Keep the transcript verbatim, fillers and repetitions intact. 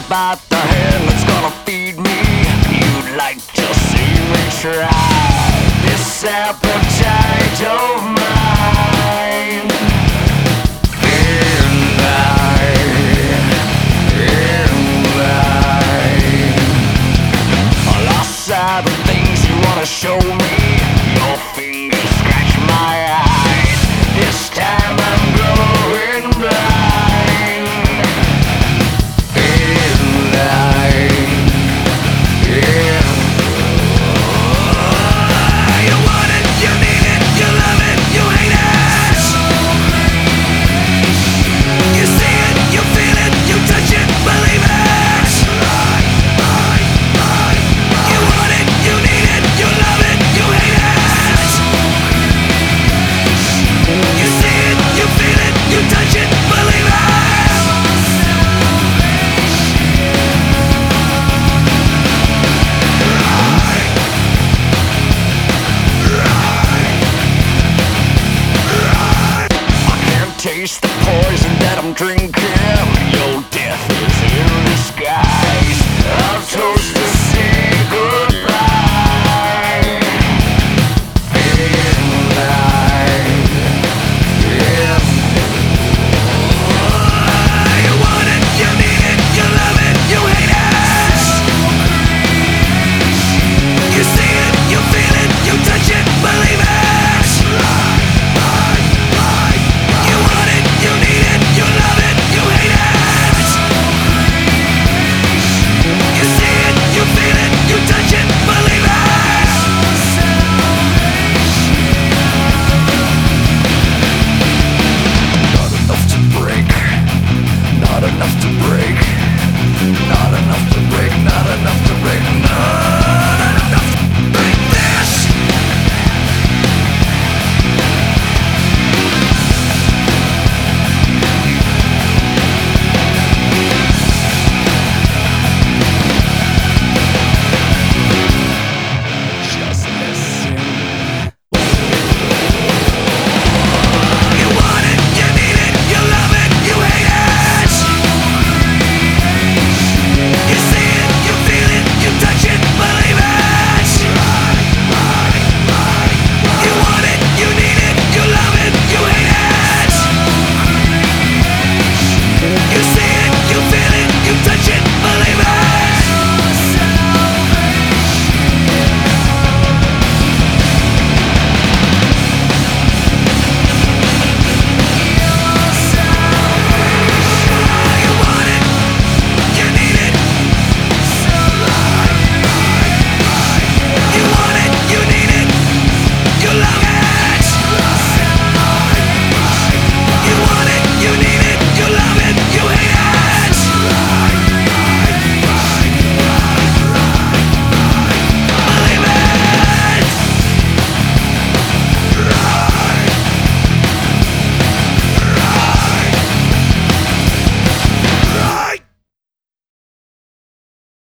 about the hand that's gonna feed me. You'd like to see me try this appetite of mine. And I, and I lost sight of things you wanna show me. Your fingers scratch my eyes. This time I'm going blind. And I, yeah. You want it, you need it, you love it, you hate it. You see it, you feel it, you touch it, believe it. You want it, you need it, you love it, you hate it. You see it, you feel it, you touch it, believe it. Taste the poison that I'm drinking. Your death is in disguise. I've